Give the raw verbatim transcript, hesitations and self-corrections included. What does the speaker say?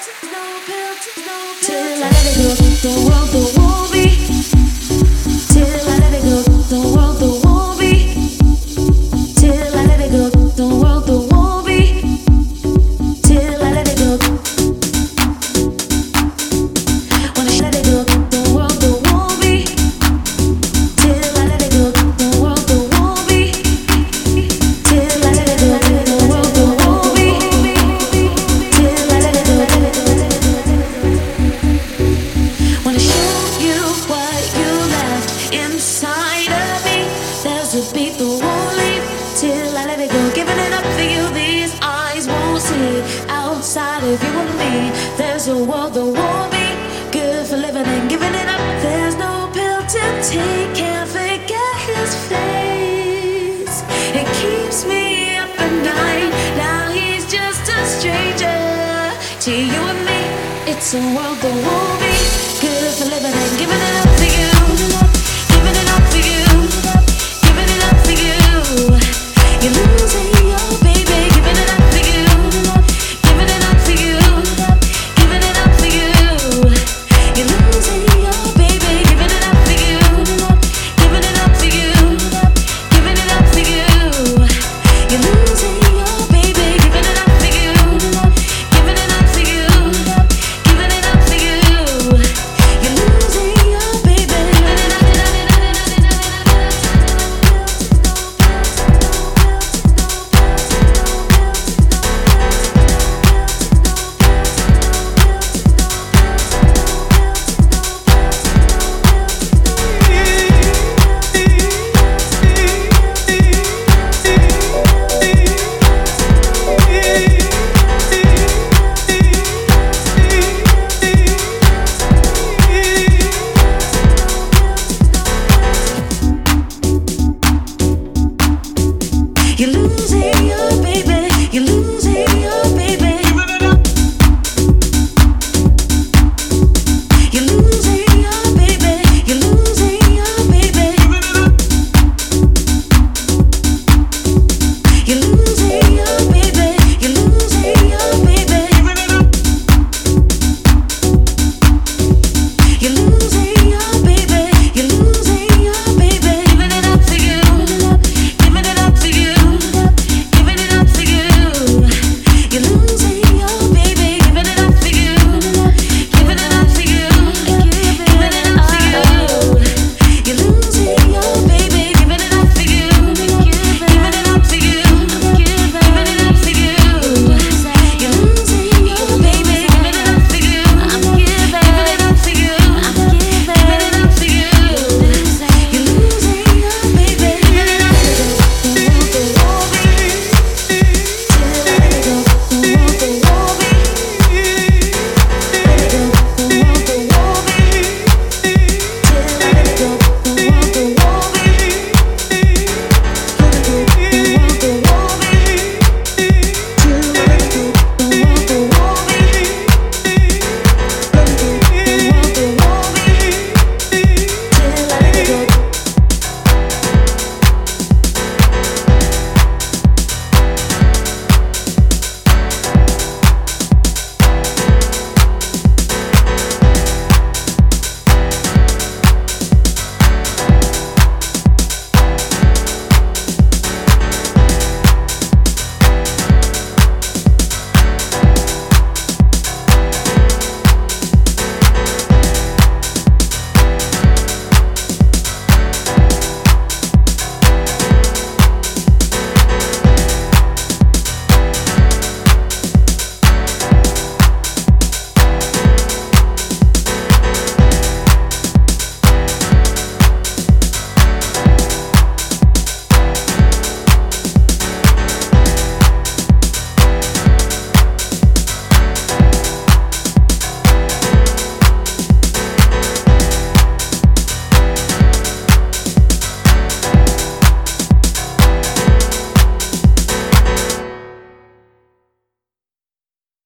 Till I let it go, the world, the won't be. Till I let it go, the world, the won't be. Till I let it go, the world, the won't be. Till I let it go. Wanna let it go, the world, the won't be. Till I let it go, the world, the won't be. Till I let it go, the world, the won't be. Till I let it go. Wanna show you what you left inside of me. There's a beat that won't leave till I let it go. Giving it up for you, these eyes won't see. Outside of you and me, there's a world that won't be good for living and giving it up. There's no pill to take, can't forget his face. It keeps me up at night. Now he's just a stranger to you and me. It's a world that won't be.